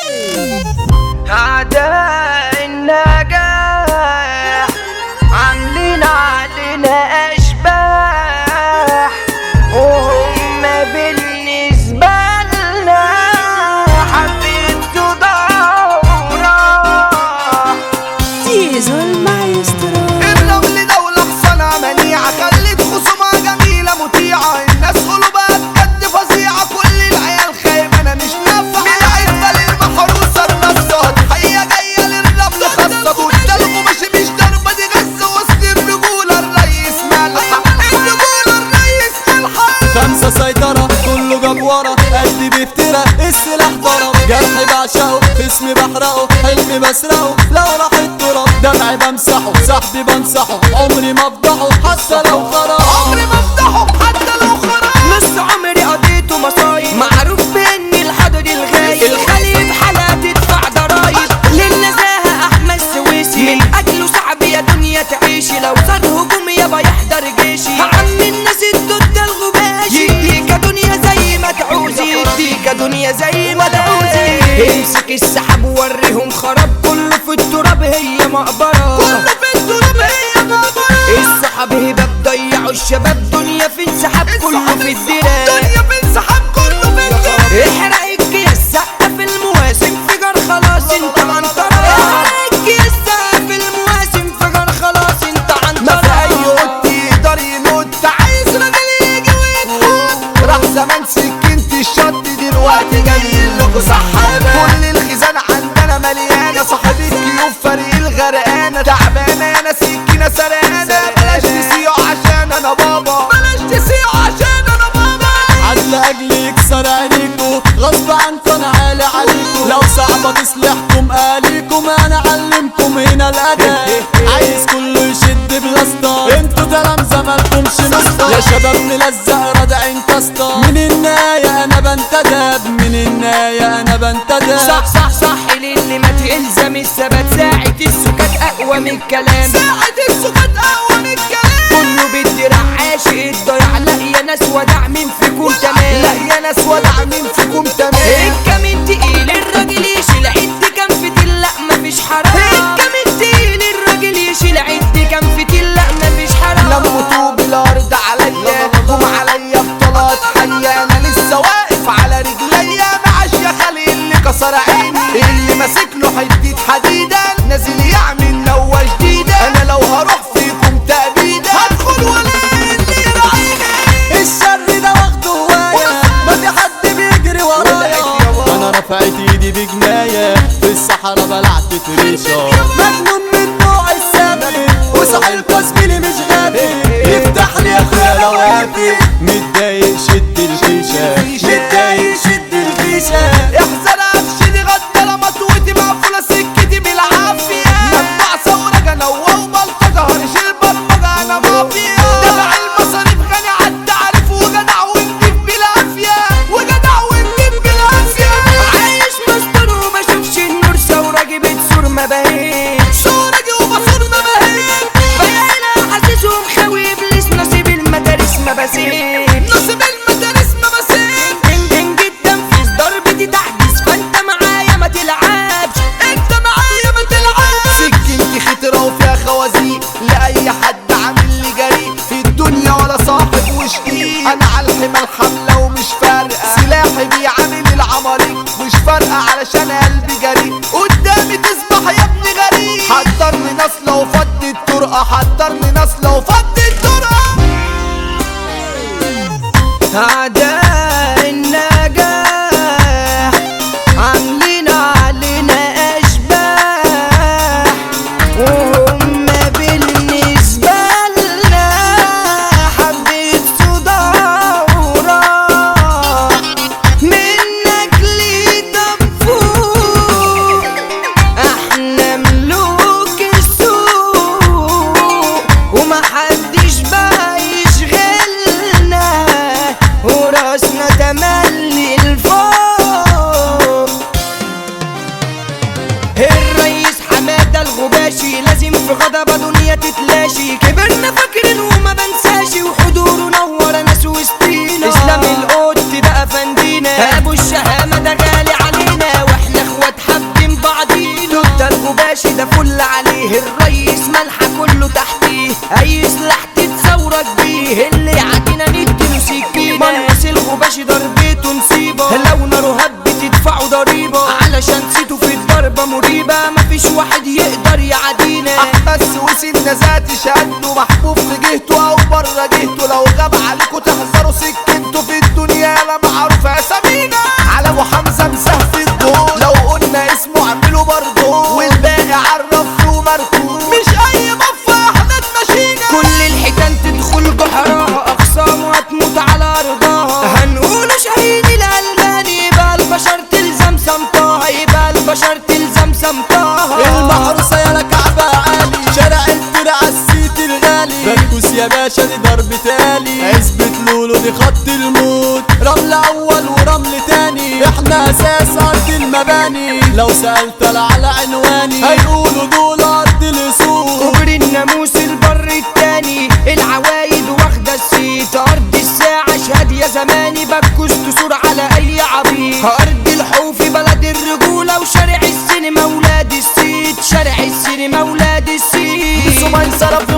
أعداء النجاح عاملين علينا أشباح، وهم بالنسبة لنا حبيت دورة. تيزو المايسترو الرمل دولة حصانة منيعة، خلت خصومها جميلة مطيعة. الناس قلوبها بجد فظيعة، كل العيال خايبة أنا مش نافعة. من عزة للمحروسة النصات، هي جاية للرمل خاصة. والدلغو ماشي مش ضربة دي غزة، وسط الرجولة الريس ملحة. الرجولة الريس ملحة. خمسة سيطرة كله جاب ورا، قلبي بيفترى السلاح ضرب. جرحي بعشقه اسمي بحرقه، حلمي بسرقه لو راح التراب. دمعي بمسحه صاحبي بنصحه، عمري ما افضحه حتى لو خرج. عمري ما افضحه حتى لو خرج. نص عمري قضيته مصايب، معروف باني الحضر الغايب. الخليب حلا تدفع ضرايب، للنزاهة احمد سويسي. من اجله صعب يا دنيا تعيشي، لو صار هجوم يابا يحضر جيشي. عم الناس الدود الغباشي، يديك دنيا زي ما تعوزي، يديك دنيا زي ما تعوزي. امسك السحاب ووريهم خراب، كله في التراب هي مقبرة. كله في التراب هي مقبرة. الصحاب هباب ضيعوا الشباب، دنيا في انسحاب كله في الدراب. دنيا في انسحاب كله في الدراب. احرق الكيس سقف المواسم، انفجار خلاص انت عنترة. احرق الكيس سقف المواسم، انفجار خلاص انت ما عنترة. في اي قط يقدر ينط، عايز راجل يجي ويتحط. راح زمان سكنت الشط، دلوقتي جاي لكوا سحابة. كل الخزان عندنا مليانة، صاحب الكيوف فريق الغرقانة. تعبانة يا ناس سكينة سرقانة، بلاش تسيعوا عشان انا بابا. بلاش تسيعوا عشان انا بابا. عدل اجلي يكسر عينيكو، غصب عنكم انا عالي عليكو. لو صعبة تصلحكم اليكم، انا علمكم هنا الاداء. عايز كله يشد بلاستر، انتوا تلامذة مالكمش مستر. يا شباب ملزق رادعين كاستر، من النهاية انا بنتدب، من النهاية انا بنتدب. صح صح صح للي ما تلزم الثبات، ساعة السكات اقوى من الكلام. ساعة السكات اقوى من الكلام. كله بالدراع عاشق الضياع، لا يا ناس ودع مين فيكم تمام. لا يا ناس ودع مين فيكم تمام. الكمين تقيل الراجل يشيل عد كام فتيل، لا مفيش حرام. الكمين تقيل الراجل يشيل عد كام فتيل، لا مفيش حرام. لما طوب الارض عليا، قوم عليا بطلات حية. انا لسه واقف على رجليا، معاش يا خالي اللي كسر عيني. اللي ماسك له حديد حديدة، نازل يعمل نوة جديدة. انا لو هروح فيكم تأبيدة، هدخل ولا اللي يراعيني. الشر ده واخده هواية، ما في حد بيجري ورايا. انا رفعت ايدي بجناية، في الصحراء بلعت تريشة. مجنون من نوع السامي، وصاحب زميلي مش غبي. يفتح لي يا اخويا لو وافي، متضايق شد الفيشة، متضايق شد الفيشة. احذر افشني غدا، لما توتي مقفولة سكتي بالعافية. ممنوع ثورة جنوة وبلطجة، هرش البرمجة انا مافيا. دفع المصاريف غني عالتعريف، وجدع ونجيب بالعافية، وجدع ونجيب بالعافية. عايش مستور وبشوفش النور، ثورة جبت سور ما بهيت. شورجي وبصور ما بهيت. فيانا حاسسهم خاوي ابليس، نصيب المدارس ما بسيب. نصيب المدارس ما بسيب. ان جدا في ضربتي تحديث، فانت معايا ما تلعبش. انت معايا ما تلعبش. سكنتي خطرة وفيها خوازيق، لأي حد عامل لي جريء في الدنيا، ولا صاحب وشقيق. انا على الحمى الحملة ومش فارقة، سلاحي بيعامل العماليق. مش فارقة علشان قلبي جريء، قدامي تصبح يا ابني غريب. حضرني ناس لو فض الطرقة، حضرني ناس لو فض الطرقة. أعداء النجاح عاملين علينا أشباح، وهم بالنسبة لنا حبيت صداورة. منك لي دفوق، احنا ملوك السوق. محدش قده محبوب في جهته او بره جهته لو غاب عليكوا تحذروا سكنته في الدنيا لا معروف اسامينا على ابو حمزه مسهف الجول لو قلنا اسمه اعمله برضه والباقي عرفته ومركوب مش اي مفه احنا اتمشينا كل الحيتان تدخل جحراها اقسام هتموت على رضاها هنقوله شهيد الالباني يبقى البشر تلزم سمطاها يبقى البشر تلزم سمطاها المحروسة يا كعبة عالي شارع الترع السيت الغالي بنكوس يا باشا دي ضرب تالي عزبة لولو دي خط الموت رمل اول ورمل تاني احنا اساس ارض المباني لو سألت على عنواني هيقولوا دول ارض الاسود كوبري الناموس البر التاني العوايد واخدة السيت ارض الساعة شهاد يا زماني بكوس تثور على اي عبيد ارض الحوف بلد الرجولة وشارع السينما ولاد السيت شارع السينما ولاد السيت ما ينصرف